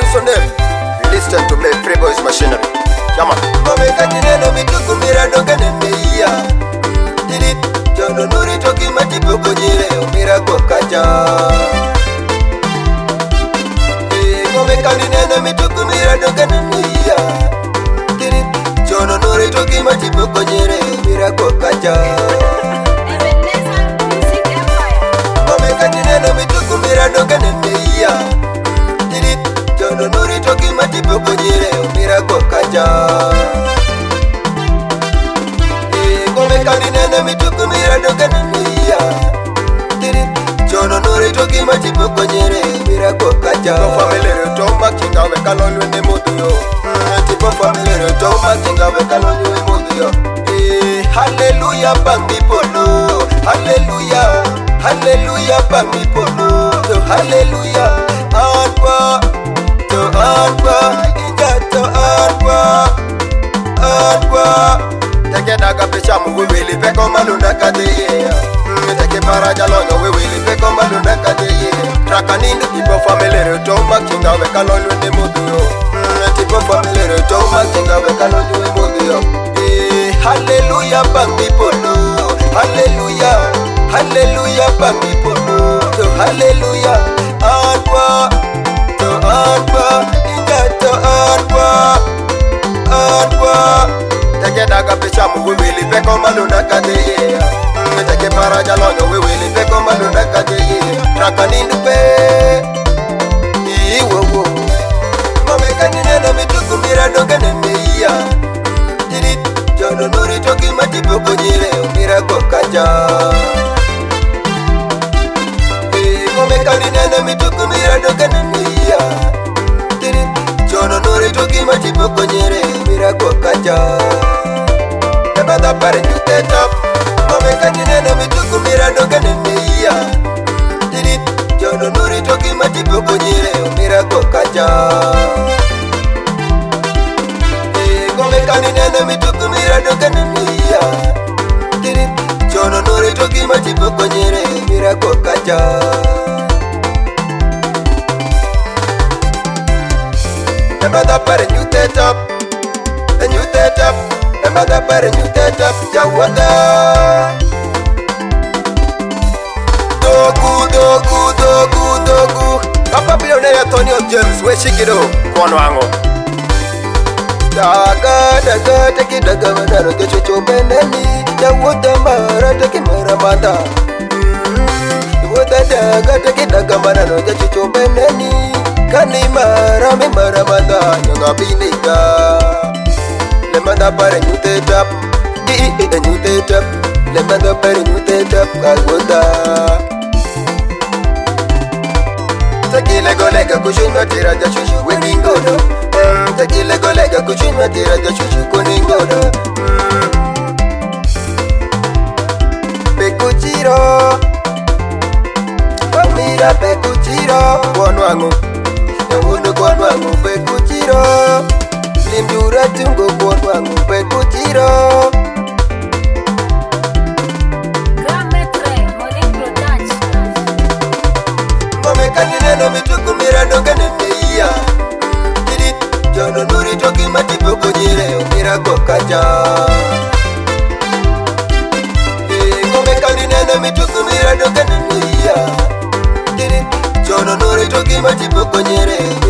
also name. Listen to play Free Boys Machinery. Come on. Mameka jineno mituku mirado ganenia. Didit jono nuri toki matipoko jire umira kwa kaja. Mameka jineno mituku mirado ganenia. Didit jono nuri toki matipoko jire umira kwa kaja. Mameka jineno mituku mirado ganenia. Didit jono nuri toki matipoko jire umira kwa kaja. Mameka jineno mituku mirado ganenia. Didit jono nuri toki matipoko jire umira kwa kaja. Family retoma kinga we kalolu ne moduyo. Tipo family retoma kinga we kalolu ne moduyo. Hallelujah bambi polo. Hallelujah. Hallelujah bambi polo. Hallelujah. Anwa. To anwa. Inja to anwa. Anwa. Take daga pechamu we wili peko malunda kadeya. Take paraja lonyo we wili peko malunda kadeya. Trakanindu tipo family retoma kinga we kalolu ne moduyo. Tipo family retoma kinga we kalolu ne moduyo. Hallelujah bambi polo. Hallelujah. Hallelujah bambi polo. Hallelujah. Anwa. To anwa. Inja to anwa. Anwa. Take daga pechamu we wili peko malunda kadeya. Take paraja lonyo we wili peko malunda kadeya. Trakanindu pe. Iwo. Mameka jineno mituku mirado ganenia. Didit jono nuri toki matipoko jire umira kwa kaja. Mameka jineno mituku mirado ganenia. Didit jono nuri toki matipoko jire umira kwa kaja. Nebada pare nyute top. Mameka jineno mituku mirado ganenia. Didit jono nuri toki matipoko jire umira kwa kaja. Mameka jineno mituku mirado ganenia. Didit jono nuri toki matipoko jire umira kwa kaja. Nebada pare nyute top. Nyute top. Nebada pare nyute top. Jawada. Dogu. Papa Billionaire Antonio James, we shikido kono ango. Daga teki daga madaro te chuchu beneni. Jawuta mara teki maramanda. Jawuta daga teki daga madaro te chuchu beneni. Kani marame maramanda nyonga binika. Lemanda pare nyute tap. Nyute tap. Lemanda pare nyute tap. Kagwota. Takile golega kushima tira ja shushu weningodo. Takile golega kushima tira ja shushu kuningodo. Pekuchiro. Pamira pekuchiro. Kwanwangu. Nyawono kwanwangu pekuchiro. Limdura tungo kwanwangu pekuchiro. Mameka jineno mituku mirado ganenia. Didit jono nuri toki matipoko jire umira kwa kaja. Mameka jineno mituku mirado ganenia. Didit jono nuri toki matipoko jire